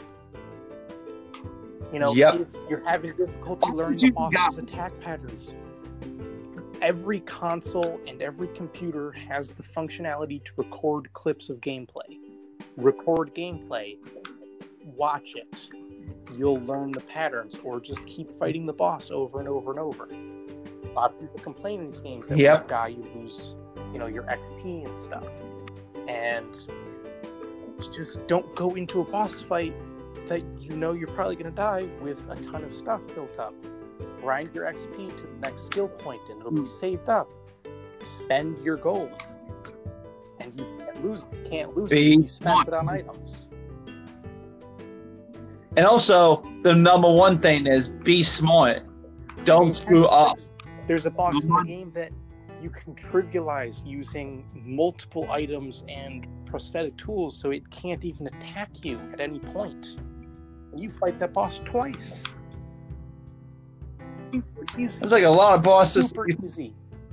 S2: You know,
S1: Yep.
S2: if you're having difficulty
S1: What
S2: learning
S1: would
S2: the
S1: you
S2: boss's
S1: got?
S2: attack patterns, every console and every computer has the functionality to record clips of gameplay. Record gameplay, watch it. You'll learn the patterns, or just keep fighting the boss over and over and over. A lot of people complain in these games that when
S1: Yep.
S2: you die, you lose, you know, your X P and stuff. And just don't go into a boss fight that you know you're probably going to die with a ton of stuff built up. Grind your X P to the next skill point, and it'll be saved up. Spend your gold, and you can't lose. You can't lose it.
S1: Be
S2: You
S1: smart.
S2: spent it on items.
S1: And also, the number one thing is be smart. Don't screw up.
S2: There's a boss in the
S1: Mhm.
S2: game that you can trivialize using multiple items and prosthetic tools, so it can't even attack you at any point. And you fight that boss twice. Super easy.
S1: There's like a lot of bosses.
S2: Super easy.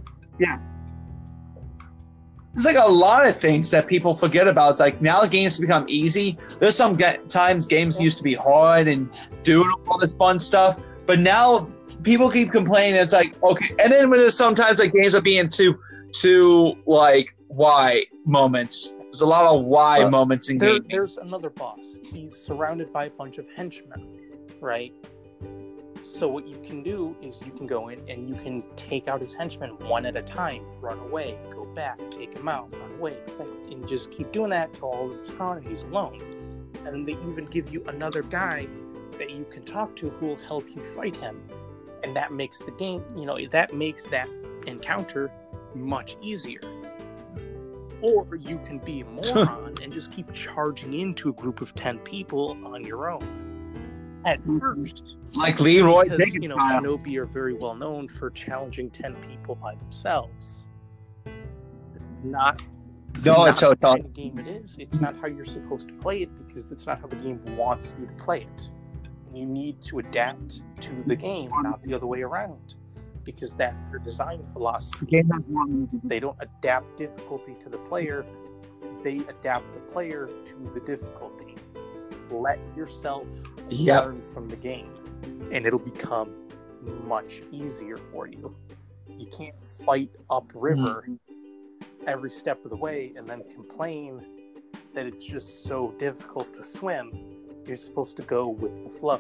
S1: There's like a lot of things that people forget about. It's like now the games become easy. There's some ga- times games used to be hard and doing all this fun stuff, but now people keep complaining. It's like, okay. And then when there's sometimes like games are being too, too like why moments. There's a lot of why uh, moments in
S2: there,
S1: gaming.
S2: There's another boss. He's surrounded by a bunch of henchmen, right? So what you can do is you can go in and you can take out his henchmen one at a time, run away, go back, take him out, run away, and just keep doing that till all of his gone and he's alone. And they even give you another guy that you can talk to who will help you fight him. And that makes the game, you know, that makes that encounter much easier. Or you can be a moron and just keep charging into a group of ten people on your own. At first,
S1: like Leroy,
S2: because, you know, Shinobi are very well known for challenging ten people by themselves. It's not.
S1: No, it's
S2: not
S1: it's
S2: the kind of game it is. It's not how you're supposed to play it because that's not how the game wants you to play it. And you need to adapt to the game, not the other way around, because that's their design philosophy. They don't adapt difficulty to the player; they adapt the player to the difficulty. Let yourself
S1: yep.
S2: learn from the game, and it'll become much easier for you. You can't fight upriver mm. every step of the way and then complain that it's just so difficult to swim. You're supposed to go with the flow.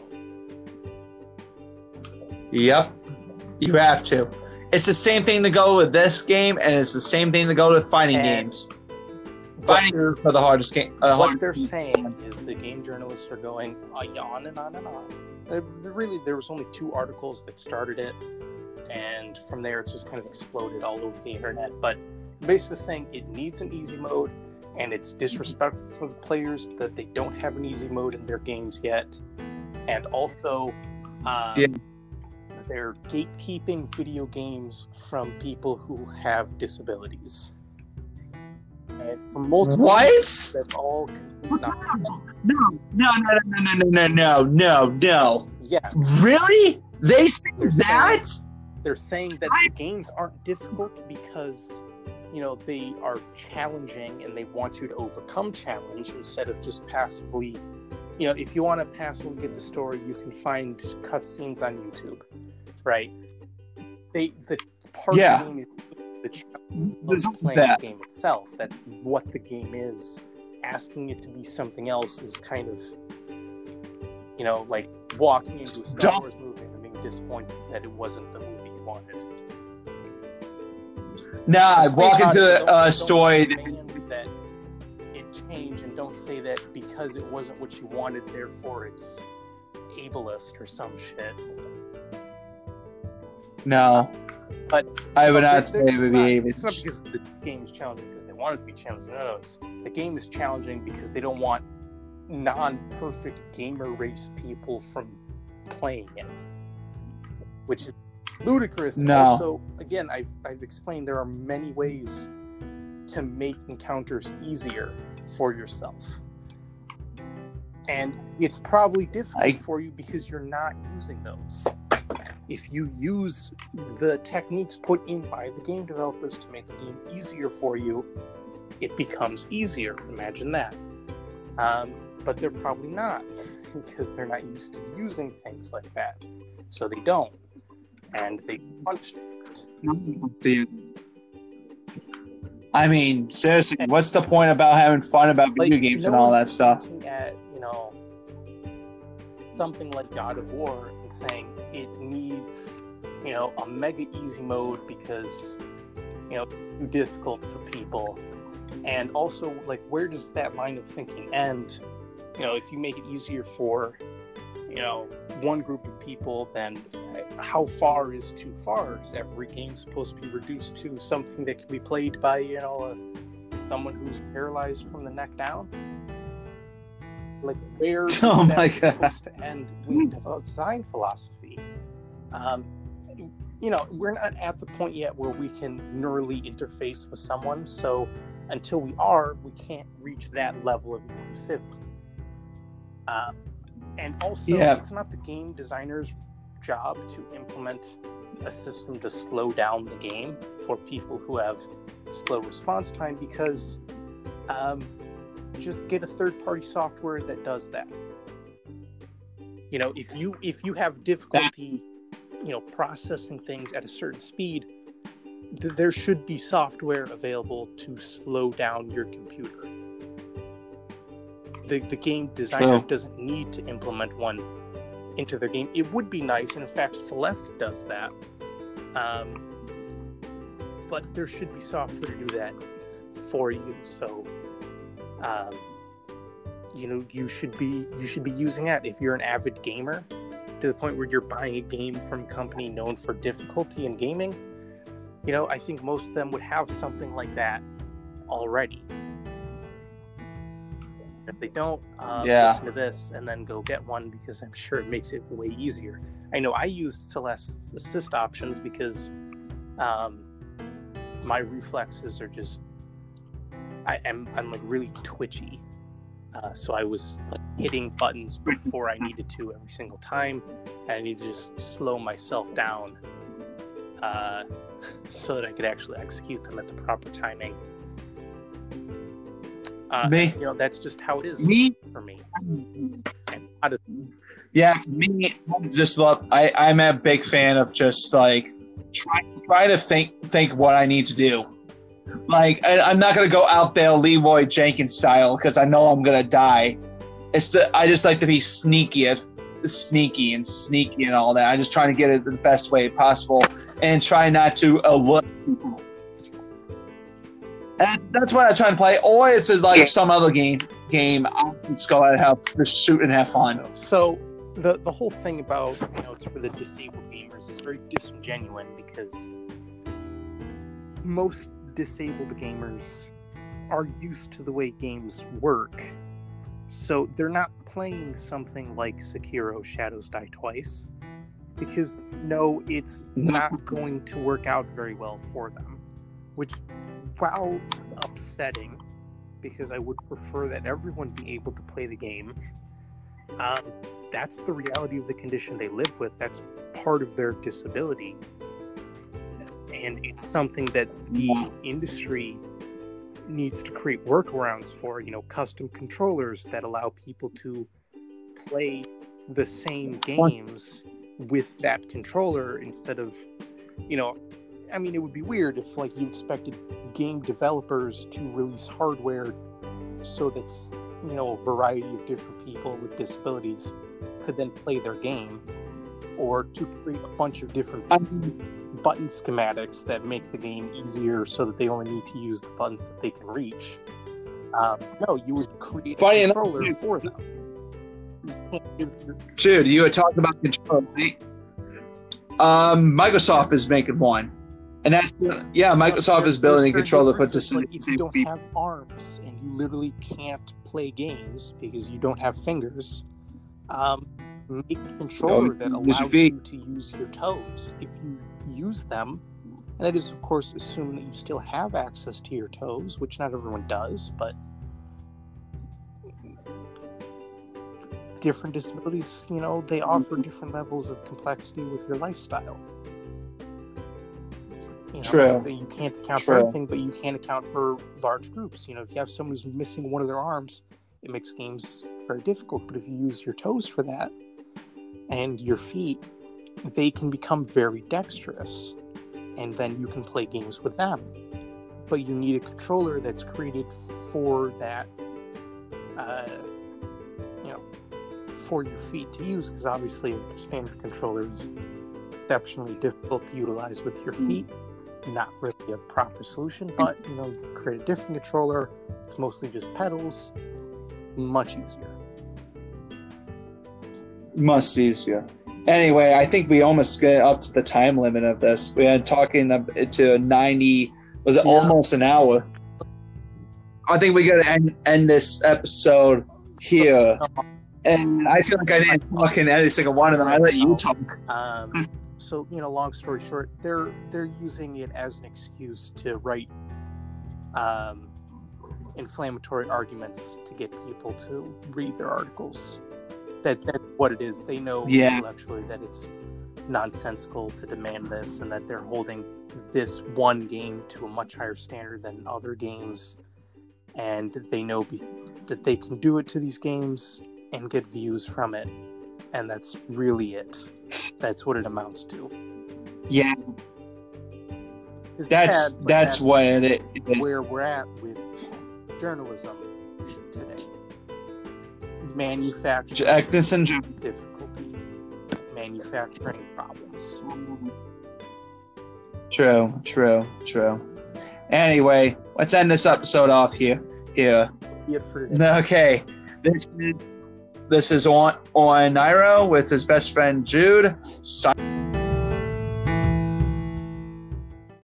S1: Yep, you have to. It's the same thing to go with this game, and it's the same thing to go with fighting and games. Fighting games are the hardest game. Uh,
S2: what
S1: hardest
S2: they're
S1: game.
S2: saying is the game journalists are going uh, on and on and on. They're, they're really, there was only two articles that started it, and from there it's just kind of exploded all over the internet. But basically saying it needs an easy mode, and it's disrespectful for the players that they don't have an easy mode in their games yet, and also um, yeah. they're gatekeeping video games from people who have disabilities. And for multiple
S1: what?
S2: Reasons, that's all complete nonsense.
S1: No, no, no, no, no, no, no, no, no, no.
S2: Yeah.
S1: Really? They say
S2: they're
S1: that?
S2: Saying, they're saying that I... the games aren't difficult because, you know, they are challenging and they want you to overcome challenge instead of just passively, you know, if you want to passively get the story, you can find cutscenes on YouTube, right? They the part
S1: yeah.
S2: of the game is the challenge of playing that. The game itself. That's what the game is. Asking it to be something else is kind of, you know, like walking into a Star Wars movie and being disappointed that it wasn't the movie you wanted.
S1: Nah, walk into a uh, story
S2: that, that it changed, and don't say that because it wasn't what you wanted, therefore it's ableist or some shit.
S1: No.
S2: But
S1: I would not say it would be able.
S2: It's not because the game is challenging because they want it to be challenging. No, no, it's the game is challenging because they don't want non-perfect gamer race people from playing it, which is ludicrous.
S1: No.
S2: Also, again, I've I've explained there are many ways to make encounters easier for yourself, and it's probably difficult I... for you because you're not using those. If you use the techniques put in by the game developers to make the game easier for you, it becomes easier. Imagine that. Um, but they're probably not, because they're not used to using things like that. So they don't. And they punch it.
S1: See, I mean, seriously, and, what's the point about having fun about
S2: like,
S1: video games
S2: no
S1: and all that stuff?
S2: At, you know, something like God of War and saying it needs, you know, a mega easy mode because, you know, it's too difficult for people. And also, like, where does that line of thinking end? You know, if you make it easier for, you know, one group of people, then how far is too far? Is every game supposed to be reduced to something that can be played by, you know, a, someone who's paralyzed from the neck down? Like, where is
S1: oh
S2: that
S1: my
S2: supposed to end with design philosophy? Um, you know, we're not at the point yet where we can neurally interface with someone, so until we are, we can't reach that level of inclusivity. Um, and also,
S1: yeah.
S2: it's not the game designer's job to implement a system to slow down the game for people who have slow response time, because um, just get a third-party software that does that. You know, if you if you have difficulty you know, processing things at a certain speed, th- there should be software available to slow down your computer. The the game designer
S1: True.
S2: doesn't need to implement one into their game. It would be nice, and in fact, Celeste does that. Um, but there should be software to do that for you. So, um, you know, you should be you should be using that if you're an avid gamer, to the point where you're buying a game from a company known for difficulty in gaming. You know, I think most of them would have something like that already. If they don't, uh,
S1: Yeah.
S2: listen to this and then go get one, because I'm sure it makes it way easier. I know I use Celeste's assist options because um, my reflexes are just, I am I'm like really twitchy. Uh, so I was like hitting buttons before I needed to every single time, and I need to just slow myself down uh, so that I could actually execute them at the proper timing. Uh,
S1: Me?
S2: You know, that's just how it is
S1: Me?
S2: for me. And how to,
S1: Yeah, me, I just love. I, I'm a big fan of just like trying try to think think what I need to do. Like I, I'm not gonna go out there Leroy Jenkins style because I know I'm gonna die. It's the I just like to be sneaky, sneaky and sneaky and all that. I'm just trying to get it the best way possible and try not to alert people. That's that's what I try to play. Or it's a, like some other game. Game I just go out and have just shoot and have fun.
S2: so the the whole thing about, you know, it's for the disabled gamers is very disingenuous, because most disabled gamers are used to the way games work. So they're not playing something like Sekiro Shadows Die Twice because no, it's not going to work out very well for them. Which, while upsetting, because I would prefer that everyone be able to play the game, um, that's the reality of the condition they live with. That's part of their disability. And it's something that the industry needs to create workarounds for, you know, custom controllers that allow people to play the same games with that controller instead of, you know, I mean, it would be weird if, like, you expected game developers to release hardware so that, you know, a variety of different people with disabilities could then play their game, or to create a bunch of different button schematics that make the game easier so that they only need to use the buttons that they can reach. Um, no, you would create
S1: Funny
S2: a
S1: enough,
S2: controller
S1: dude,
S2: for them. You can't give your-
S1: Dude, you were talking about control, right? Um, Microsoft is making one, and that's yeah. Microsoft is building a
S2: There's
S1: controller for
S2: differences, like, if you
S1: disabled
S2: don't
S1: people.
S2: have arms and you literally can't play games because you don't have fingers, um, make a controller that
S1: use your
S2: allows
S1: feet.
S2: you to use your toes. If you use them, and that is, of course, assuming that you still have access to your toes, which not everyone does, but different disabilities, you know, they offer different levels of complexity with your lifestyle. You know,
S1: True.
S2: You can't account
S1: True.
S2: for everything, but you can account for large groups. You know, if you have someone who's missing one of their arms, it makes games very difficult. But if you use your toes for that and your feet, they can become very dexterous, and then you can play games with them. But you need a controller that's created for that, uh, you know, for your feet to use, because obviously the standard controller is exceptionally difficult to utilize with your feet. Not really a proper solution, but, you know, create a different controller. It's mostly just pedals. Much easier.
S1: Much easier. Anyway, I think we almost get up to the time limit of this. We had talking to ninety. Was it
S2: Yeah.
S1: almost an hour? I think we got to end end this episode here. And I feel like I didn't talk in every single one of them. I let you talk.
S2: Um, so, you know, long story short, they're they're using it as an excuse to write um, inflammatory arguments to get people to read their articles. That that's what it is. They know
S1: Yeah.
S2: intellectually that it's nonsensical to demand this, and that they're holding this one game to a much higher standard than other games, and they know be- that they can do it to these games and get views from it, and that's really it. That's what it amounts to.
S1: Yeah,
S2: It's
S1: that's
S2: bad, but
S1: that's what it is.
S2: where we're at with journalism today. Manufacturing
S1: Acting syndrome.
S2: difficulty, manufacturing problems.
S1: True, true, true. Anyway, let's end this episode off here. Here.
S2: Be it for today.
S1: Okay. This is this is on on Nairo with his best friend Jude. Sign-